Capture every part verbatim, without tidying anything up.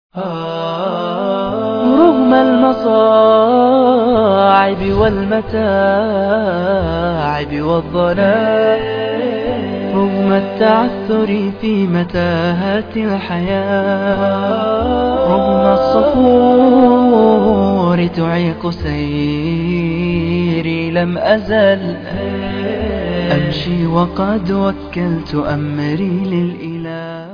رغم المصاعب والمتاعب والضلال، رغم التعثر في متاهات الحياة، رغم الصخور تعيق سيري، لم أزل أمشي وقد وكلت أمري للإله.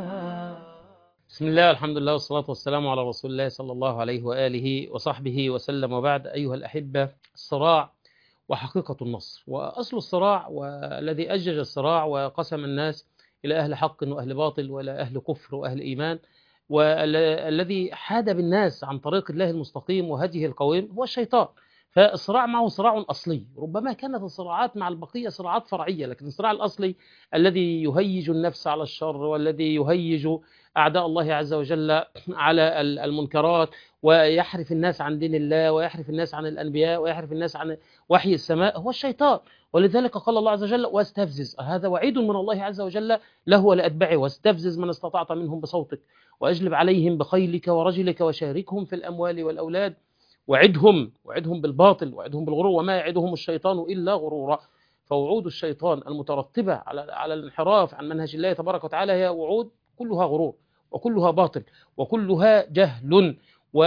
بسم الله والحمد لله والصلاة والسلام على رسول الله صلى الله عليه وآله وصحبه وسلم، وبعد. أيها الأحبة، الصراع وحقيقة النصر وأصل الصراع، والذي أجج الصراع وقسم الناس إلى أهل حق وأهل باطل وإلى أهل كفر وأهل إيمان، والذي حاد بالناس عن طريق الله المستقيم وهديه القويم هو الشيطان. فالصراع معه صراع أصلي، ربما كانت الصراعات مع البقية صراعات فرعية، لكن الصراع الأصلي الذي يهيج النفس على الشر، والذي يهيج أعداء الله عز وجل على المنكرات، ويحرف الناس عن دين الله، ويحرف الناس عن الأنبياء، ويحرف الناس عن وحي السماء، هو الشيطان. ولذلك قال الله عز وجل: واستفزز. هذا وعيد من الله عز وجل له ولأتباعه: واستفزز من استطعت منهم بصوتك وأجلب عليهم بخيلك ورجلك وشاركهم في الأموال والأولاد وعدهم وعدهم بالباطل وعدهم بالغرور، وما يعدهم الشيطان إلا غرورا. فوعود الشيطان المترتبة على على الانحراف عن منهج الله تبارك وتعالى هي وعود كلها غرور، وكلها باطل، وكلها جهل.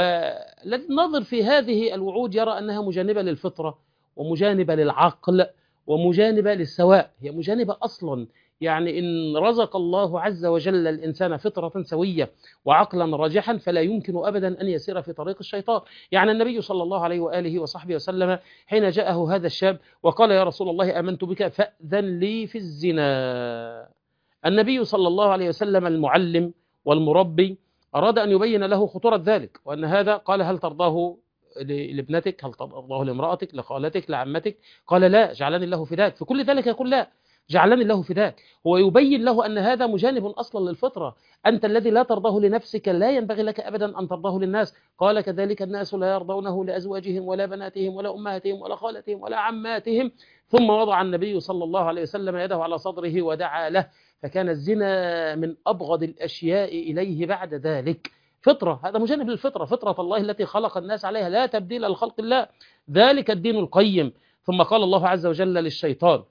والناظر في هذه الوعود يرى أنها مجانبة للفطرة، ومجانبة للعقل، ومجانبة للسواء. هي مجانبة أصلا، يعني إن رزق الله عز وجل الإنسان فطرة سوية وعقلا راجحا فلا يمكن أبدا أن يسير في طريق الشيطان. يعني النبي صلى الله عليه وآله وصحبه وسلم حين جاءه هذا الشاب وقال: يا رسول الله، آمنت بك فأذن لي في الزنا. النبي صلى الله عليه وسلم المعلم والمربي أراد أن يبين له خطورة ذلك، وأن هذا، قال: هل ترضاه لابنتك؟ هل ترضاه لامرأتك؟ لخالتك؟ لعمتك؟ قال: لا. جعلني الله فداك. في كل ذلك يقول: لا، جعلني الله فداك. هو يبين له أن هذا مجانب أصلا للفطرة. أنت الذي لا ترضاه لنفسك لا ينبغي لك أبدا أن ترضاه للناس. قال: كذلك الناس لا يرضونه لأزواجهم ولا بناتهم ولا أمهاتهم ولا خالتهم ولا عماتهم. ثم وضع النبي صلى الله عليه وسلم يده على صدره ودعا له، فكان الزنا من أبغض الأشياء إليه بعد ذلك. فطرة، هذا مجانب للفطرة، فطرة الله التي خلق الناس عليها، لا تبديل لخلق الله، ذلك الدين القيم. ثم قال الله عز وجل للشيطان: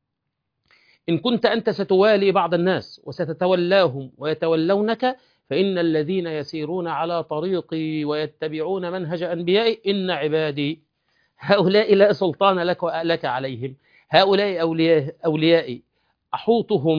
إن كنت أنت ستوالي بعض الناس وستتولاهم ويتولونك، فإن الذين يسيرون على طريقي ويتبعون منهج أنبيائي إن عبادي هؤلاء لا سلطان لك لك عليهم، هؤلاء أولياء أوليائي، أحوطهم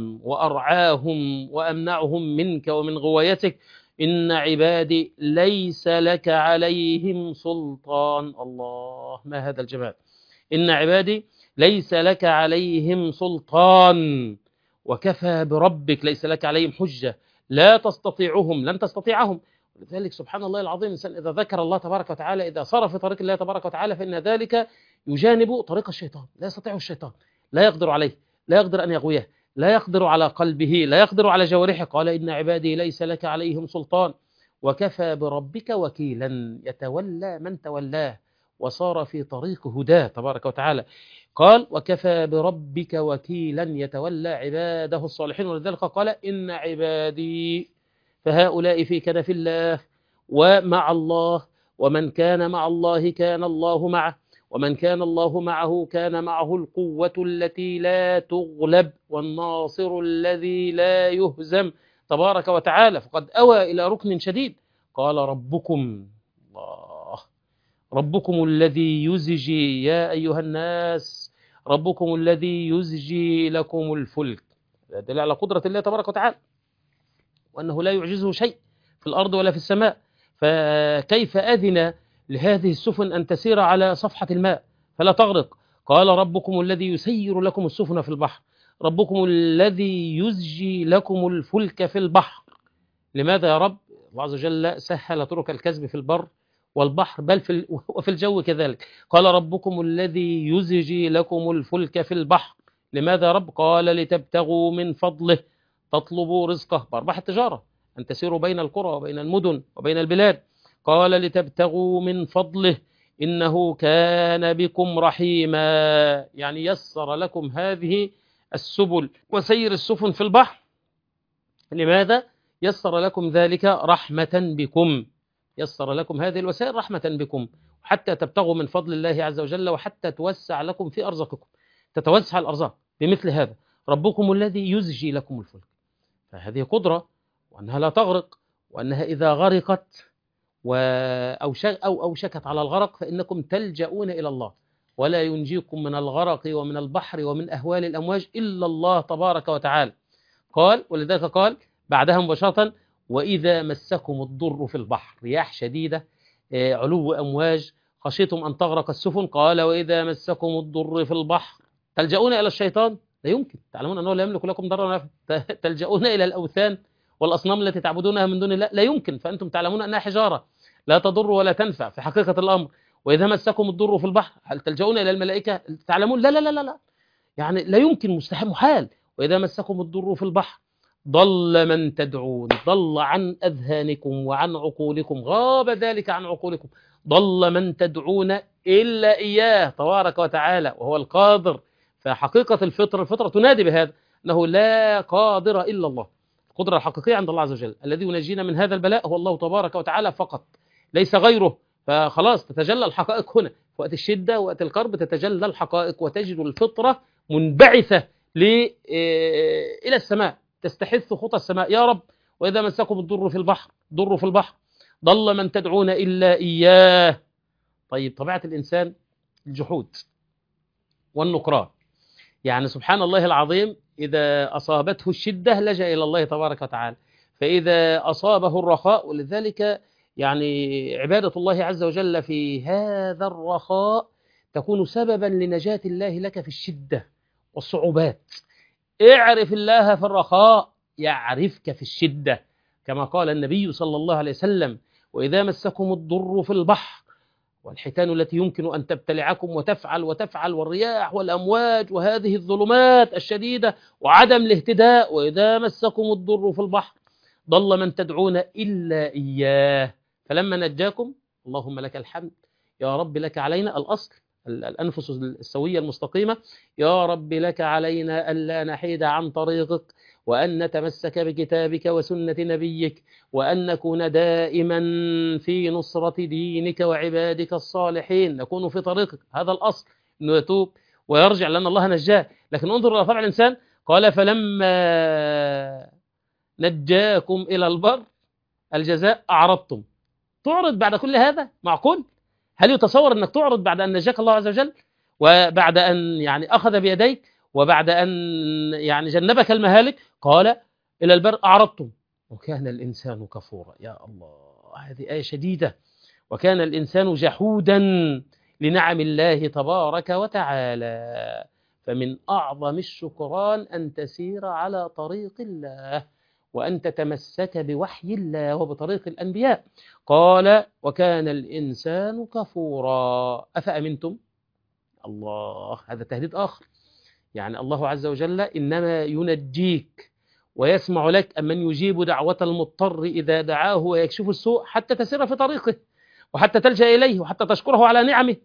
وأرعاهم وأمنعهم منك ومن غوايتك، إن عبادي ليس لك عليهم سلطان. الله، ما هذا الجمال! إن عبادي ليس لك عليهم سلطان وكفى بربك، ليس لك عليهم حجة، لا تستطيعهم، لن تستطيعهم. لذلك سبحان الله العظيم، الإنسان إذا ذكر الله تبارك وتعالى، إذا صار في طريق الله تبارك وتعالى، فإن ذلك يجانب طريق الشيطان. لا يستطيع الشيطان، لا يقدر عليه، لا يقدر أن يغويه، لا يقدر على قلبه، لا يقدر على جوارحه. قال: إن عبادي ليس لك عليهم سلطان وكفى بربك وكيلا يتولى من تولاه وصار في طريق هداه تبارك وتعالى. قال: وكفى بربك وكيلا يتولى عباده الصالحين. ولذلك قال: إن عبادي، فهؤلاء في كنف الله ومع الله، ومن كان مع الله كان الله معه، ومن كان الله معه كان معه القوة التي لا تغلب والناصر الذي لا يهزم تبارك وتعالى. فقد أوى إلى ركن شديد. قال: ربكم الله، ربكم الذي يزجي يا أيها الناس، ربكم الذي يزجي لكم الفلك. دل على قدرة الله تبارك وتعالى، وأنه لا يعجزه شيء في الأرض ولا في السماء. فكيف أذن لهذه السفن أن تسير على صفحة الماء فلا تغرق؟ قال: ربكم الذي يسير لكم السفن في البحر، ربكم الذي يزجي لكم الفلك في البحر. لماذا يا رب؟ الله عز وجل سهل طرق الكسب في البر والبحر، بل في وفي الجو كذلك. قال: ربكم الذي يزجي لكم الفلك في البحر. لماذا يا رب؟ قال: لتبتغوا من فضله، تطلبوا رزقه بأرباح التجارة، أن تسيروا بين القرى وبين المدن وبين البلاد. قال: لتبتغوا من فضله إنه كان بكم رحيما، يعني يسر لكم هذه السبل وسير السفن في البحر. لماذا؟ يسر لكم ذلك رحمة بكم، يسر لكم هذه الوسائل رحمة بكم، حتى تبتغوا من فضل الله عز وجل، وحتى توسع لكم في أرزاقكم، تتوسع الأرزاق بمثل هذا. ربكم الذي يزجي لكم الفلك، فهذه قدرة، وأنها لا تغرق، وأنها إذا غرقت أو أوشكت على الغرق فإنكم تلجؤون إلى الله، ولا ينجيكم من الغرق ومن البحر ومن أهوال الأمواج إلا الله تبارك وتعالى. قال، ولذلك قال بعدها مباشرة: وإذا مسكم الضر في البحر، رياح شديدة، علو أمواج، خشيتم أن تغرق السفن، قال: وإذا مسكم الضر في البحر تلجؤون إلى الشيطان، لا يمكن، تعلمون أنه لا يملك لكم ضرا ولا نفعا، تلجؤون إلى الأوثان والأصنام التي تعبدونها من دون الله، لا يمكن، فأنتم تعلمون أنها حجارة لا تضر ولا تنفع في حقيقة الأمر. وإذا مسكم الضر في البحر هل تلجؤون إلى الملائكة؟ تعلمون لا لا لا لا لا، يعني لا يمكن، مستحيل، محال. وإذا مسكم الضر في البحر ضل من تدعون، ضل عن أذهانكم وعن عقولكم، غاب ذلك عن عقولكم، ضل من تدعون إلا إياه تبارك وتعالى، وهو القادر. فحقيقة الفطرة، الفطرة تنادي بهذا، أنه لا قادر إلا الله. القدرة الحقيقية عند الله عز وجل، الذي ينجينا من هذا البلاء هو الله تبارك وتعالى فقط، ليس غيره. فخلاص تتجلى الحقائق هنا، وقت الشدة وقت الكرب تتجلى الحقائق، وتجد الفطرة منبعثة إلى السماء، تستحث خطى السماء: يا رب، وإذا مسكم الضر في البحر، ضر في البحر ضل من تدعون إلا إياه. طيب، طبيعة الإنسان الجحود والنكران، يعني سبحان الله العظيم، إذا أصابته الشدة لجأ إلى الله تبارك وتعالى، فإذا أصابه الرخاء، ولذلك يعني عبادة الله عز وجل في هذا الرخاء تكون سببا لنجاة الله لك في الشدة والصعوبات. اعرف الله في الرخاء يعرفك في الشدة، كما قال النبي صلى الله عليه وسلم: وإذا مسكم الضر في البحر، والحيتان التي يمكن أن تبتلعكم وتفعل وتفعل، والرياح والأمواج وهذه الظلمات الشديدة وعدم الاهتداء، وإذا مسكم الضر في البحر ضل من تدعون إلا إياه، فلما نجاكم اللهم لك الحمد، يا رب لك علينا، الأصل الأنفس السوية المستقيمة، يا رب لك علينا ألا نحيد عن طريقك، وأن نتمسك بكتابك وسنة نبيك، وأن نكون دائما في نصرة دينك وعبادك الصالحين، نكون في طريقك. هذا الأصل، أنه يتوب ويرجع لأن الله نجاه. لكن انظر إلى طبع الإنسان، قال: فلما نجاكم إلى البر الجزاء أعرضتم. تعرض بعد كل هذا؟ معقول؟ هل يتصور أنك تعرض بعد أن نجاك الله عز وجل، وبعد أن يعني أخذ بيديك، وبعد أن يعني جنبك المهالك؟ قال: إلى البر أعرضتم وكان الإنسان كفورا. يا الله، هذه آية شديدة. وكان الإنسان جحودا لنعم الله تبارك وتعالى. فمن أعظم الشكران أن تسير على طريق الله، وأن تتمسك بوحي الله وبطريق الأنبياء. قال: وكان الإنسان كفورا. أفأمنتم؟ الله، هذا تهديد آخر. يعني الله عز وجل إنما ينجيك ويسمع لك أمن يجيب دعوة المضطر إذا دعاه ويكشف السوء، حتى تسير في طريقه، وحتى تلجأ إليه، وحتى تشكره على نعمه.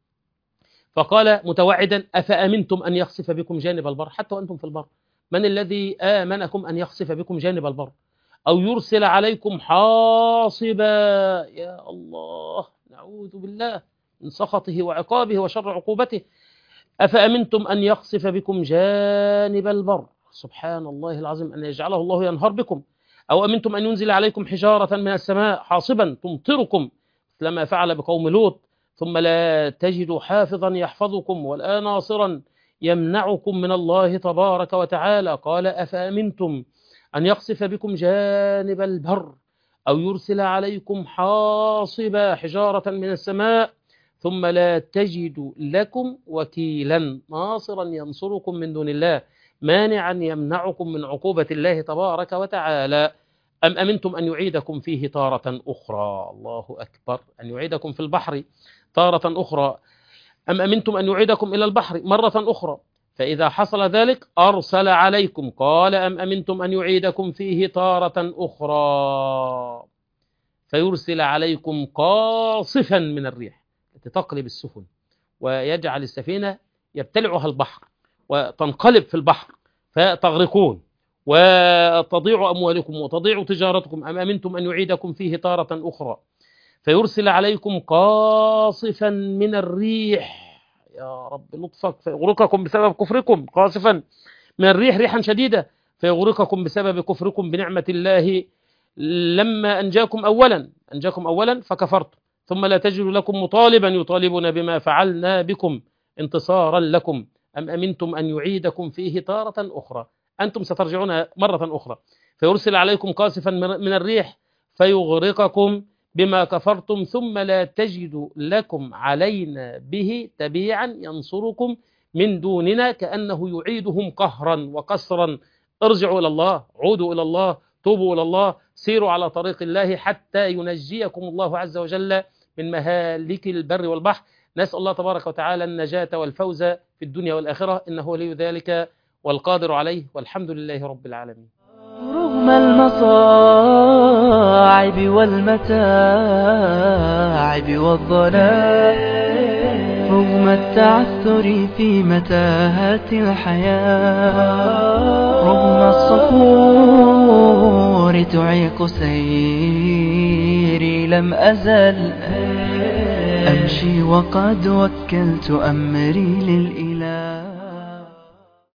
فقال متوعدا: أفأمنتم أن يخسف بكم جانب البر، حتى وأنتم في البر. من الذي آمنكم أن يخسف بكم جانب البر أو يرسل عليكم حاصبا؟ يا الله، نعوذ بالله من سخطه وعقابه وشر عقوبته. أفأمنتم أن يخسف بكم جانب البر، سبحان الله العظيم، أن يجعله الله ينهر بكم. أو أمنتم أن ينزل عليكم حجارة من السماء حاصبا تمطركم لما فعل بقوم لوط، ثم لا تجدوا حافظا يحفظكم ولا ناصرا يمنعكم من الله تبارك وتعالى. قال: أفأمنتم أن يخسف بكم جانب البر أو يرسل عليكم حاصبا حجارة من السماء ثم لا تجدوا لكم وكيلا ناصرا ينصركم من دون الله، مانعا يمنعكم من عقوبة الله تبارك وتعالى. أم أمنتم أن يعيدكم فيه تارة أخرى؟ الله أكبر، أن يعيدكم في البحر تارة أخرى. أم أمنتم أن يعيدكم إلى البحر مرة أخرى، فإذا حصل ذلك أرسل عليكم. قال: أم أمنتم أن يعيدكم فيه تارة أخرى فيرسل عليكم قاصفا من الريح التي تقلب السفن ويجعل السفينة يبتلعها البحر وتنقلب في البحر فتغرقون، وتضيع أموالكم وتضيع تجارتكم، أم أمنتم أن يعيدكم فيه تارة أخرى فيرسل عليكم قاصفا من الريح، يا رب لطفك، فيغرقكم بسبب كفركم، قاصفا من الريح ريحا شديدة، فيغرقكم بسبب كفركم بنعمة الله لما أنجاكم أولا أنجاكم أولا فكفرتم، ثم لا تجدوا لكم مطالبا يطالبنا بما فعلنا بكم انتصارا لكم، أم أمنتم أن يعيدكم فيه تارة أخرى أنتم سترجعون مرة أخرى، فيرسل عليكم قاصفا من الريح فيغرقكم بما كفرتم، ثم لا تجدوا لكم علينا به تبيعا ينصركم من دوننا، كأنه يعيدهم قهرا وقسرا. ارجعوا إلى الله، عودوا إلى الله، توبوا إلى الله، سيروا على طريق الله حتى ينجيكم الله عز وجل من مهالك البر والبحر. نسأل الله تبارك وتعالى النجاة والفوز في الدنيا والآخرة، إنه ولي ذلك والقادر عليه، والحمد لله رب العالمين. رغم المصاعب والمتاعب والضلال، رغم التعثر في متاهات الحياة، رغم الصخور تعيق سيري، لم أزل أمشي وقد وكلت أمري للإله.